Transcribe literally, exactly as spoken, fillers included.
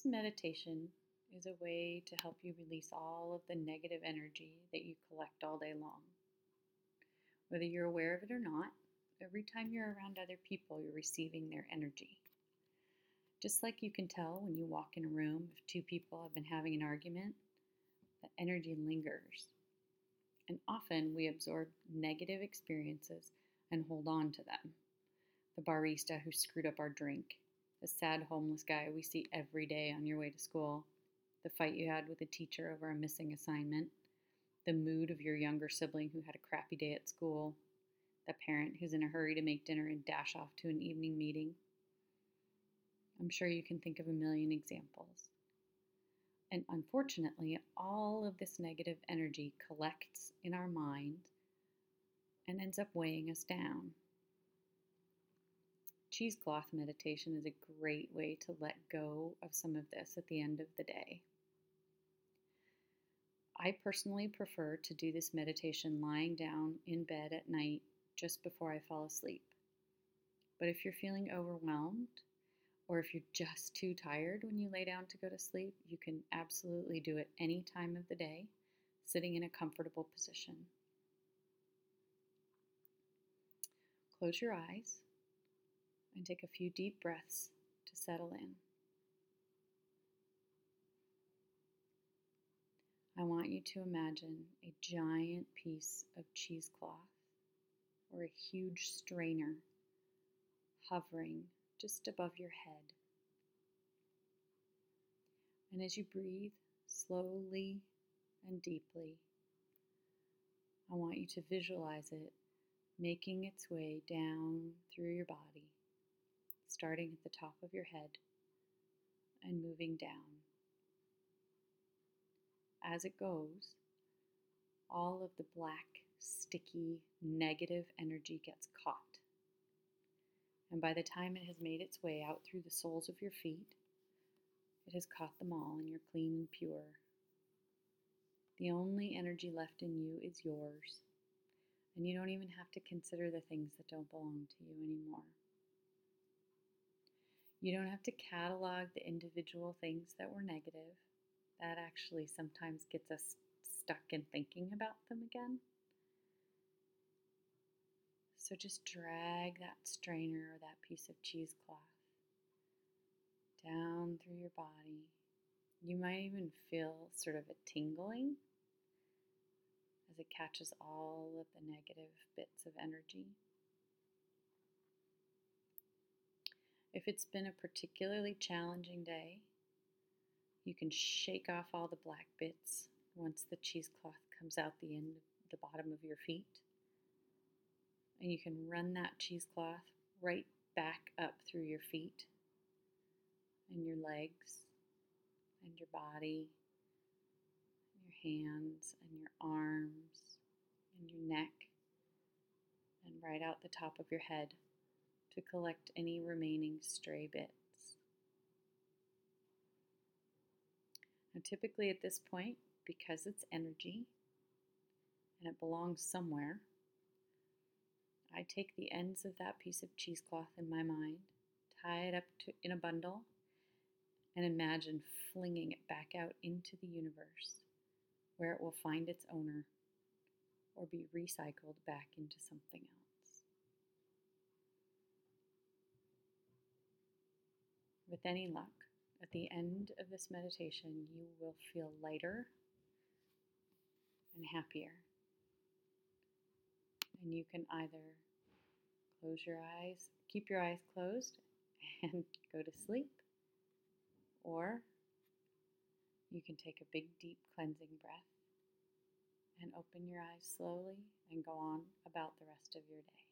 meditation is a way to help you release all of the negative energy that you collect all day long. Whether you're aware of it or not, every time you're around other people, you're receiving their energy. Just like you can tell when you walk in a room if two people have been having an argument, the energy lingers. And often we absorb negative experiences and hold on to them. The barista who screwed up our drink, the sad homeless guy we see every day on your way to school, the fight you had with a teacher over a missing assignment, the mood of your younger sibling who had a crappy day at school, the parent who's in a hurry to make dinner and dash off to an evening meeting. I'm sure you can think of a million examples. And unfortunately, all of this negative energy collects in our mind and ends up weighing us down. Cheesecloth meditation is a great way to let go of some of this at the end of the day. I personally prefer to do this meditation lying down in bed at night just before I fall asleep. But if you're feeling overwhelmed, or if you're just too tired when you lay down to go to sleep, you can absolutely do it any time of the day, sitting in a comfortable position. Close your eyes and take a few deep breaths to settle in. I want you to imagine a giant piece of cheesecloth or a huge strainer hovering just above your head. And as you breathe slowly and deeply, I want you to visualize it making its way down through your body, starting at the top of your head and moving down. As it goes, all of the black, sticky, negative energy gets caught. And by the time it has made its way out through the soles of your feet, it has caught them all and you're clean and pure. The only energy left in you is yours, and you don't even have to consider the things that don't belong to you anymore. You don't have to catalog the individual things that were negative. That actually sometimes gets us stuck in thinking about them again. So just drag that strainer or that piece of cheesecloth down through your body. You might even feel sort of a tingling as it catches all of the negative bits of energy. If it's been a particularly challenging day, you can shake off all the black bits once the cheesecloth comes out the end of the bottom of your feet. And you can run that cheesecloth right back up through your feet and your legs and your body, your hands and your arms and your neck, and right out the top of your head to collect any remaining stray bits. Now, typically at this point, because it's energy and it belongs somewhere, I take the ends of that piece of cheesecloth in my mind, tie it up to, in a bundle, and imagine flinging it back out into the universe where it will find its owner or be recycled back into something else. With any luck, at the end of this meditation, you will feel lighter and happier. And you can either close your eyes, keep your eyes closed and go to sleep, or you can take a big, deep cleansing breath and open your eyes slowly and go on about the rest of your day.